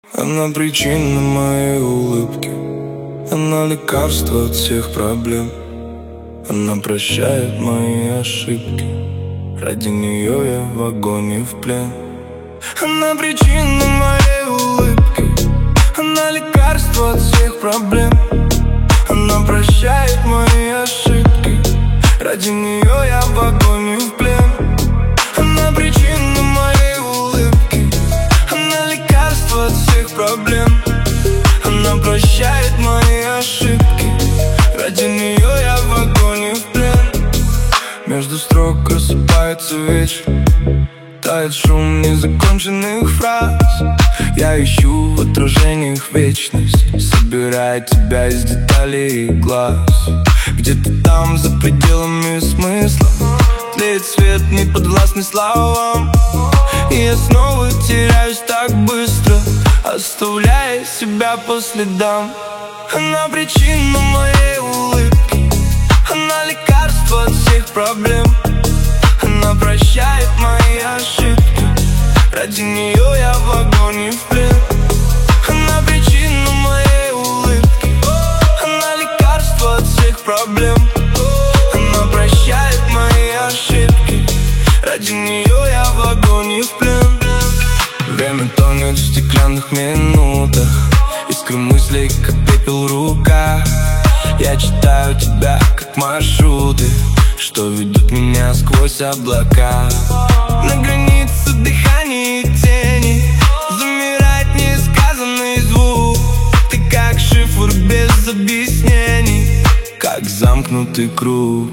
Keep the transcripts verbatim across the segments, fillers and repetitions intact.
Она причина моей улыбки, она лекарство от всех проблем. Она прощает мои ошибки, ради нее я в огонь и в плен. Она причина моей улыбки, она лекарство от всех проблем. Она прощает мои ошибки, ради нее я в огонь и в плен. Она причина моей улыбки, она лекарство от всех проблем. Она прощает мои ошибки, ради нее я в огонь и в плен. Между строк просыпается вечер, тает шум незаконченных фраз. Я ищу в отражениях вечность, собирая тебя из деталей и глаз. Где-то там, за пределами смысла, тлеет свет, не подвластный словам. И я снова теряюсь так быстро, оставляя себя по следам. Она причина моей улыбки, она лекарство от всех проблем. Она прощает мои ошибки, ради нее я в огонь и в плен. Она причина моей улыбки, она лекарство от всех проблем. Она прощает мои ошибки, ради нее я в огонь и в плен. Время тонет в стеклянных минутах, искры мыслей, как пепел в руках. Я читаю тебя, как маршруты, что ведут меня сквозь облака. На границе дыхания и тени замирает несказанный звук. Ты как шифр без объяснений, как замкнутый круг.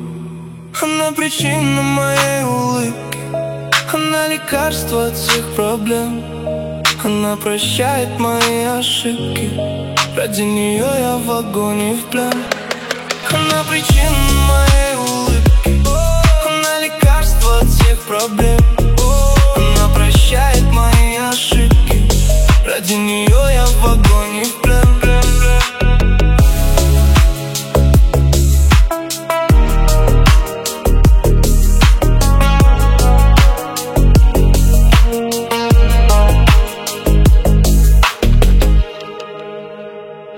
Она причина моей улыбки, она лекарство от всех проблем. Она прощает мои ошибки, ради нее я в огонь и в плен. Она причина моей улыбки,